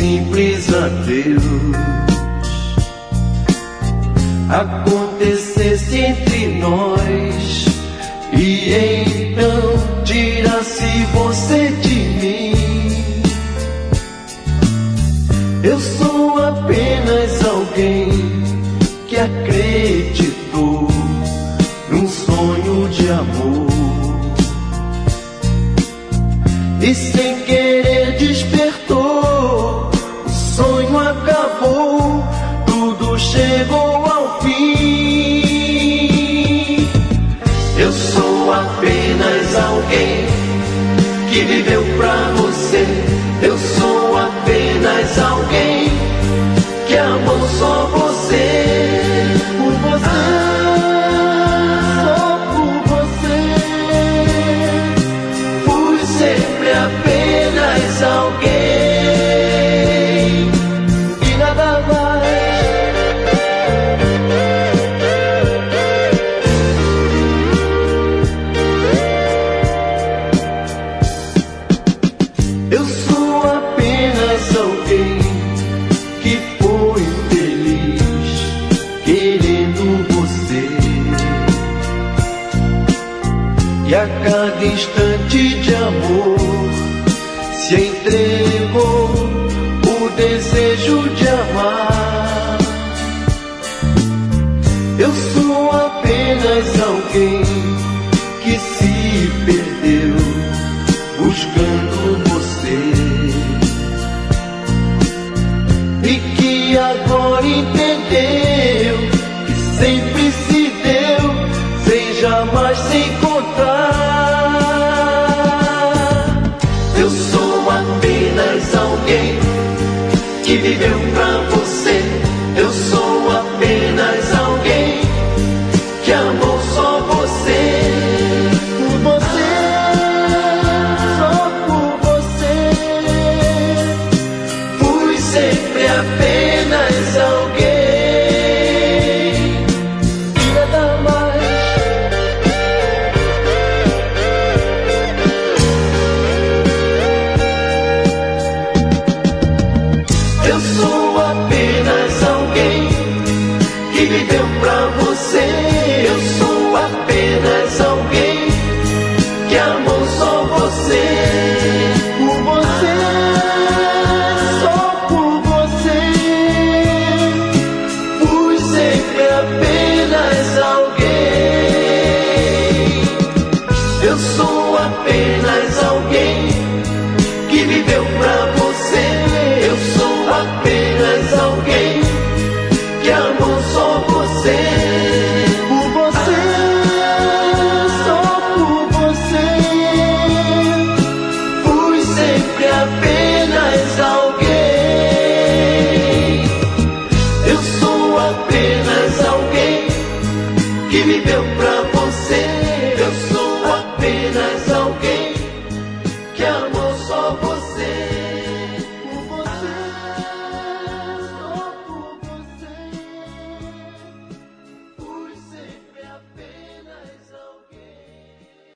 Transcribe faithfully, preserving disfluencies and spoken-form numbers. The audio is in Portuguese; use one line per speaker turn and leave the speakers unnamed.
simples adeus acontecesse entre nós, e então tirasse você de mim. Eu sou apenas alguém que acreditou num sonho de amor, e sem querer despertou, o sonho acabou, tudo chegou ao fim. Eu sou apenas alguém que viveu pra você. Eu sou apenas alguém que amou só você. Por você, só por você. Fui sempre apenas alguém e nada mais. Eu sou apenas alguém que foi feliz querendo você, e a cada instante de amor se entregou o desejo de amar. Eu sou apenas alguém que se perdeu buscando você, e que agora entendeu que sempre se deu sem jamais se encontrar. Eu sou apenas alguém que viveu pra você. Eu sou apenas alguém que amou só você. Por você, só por você. Fui sempre apenas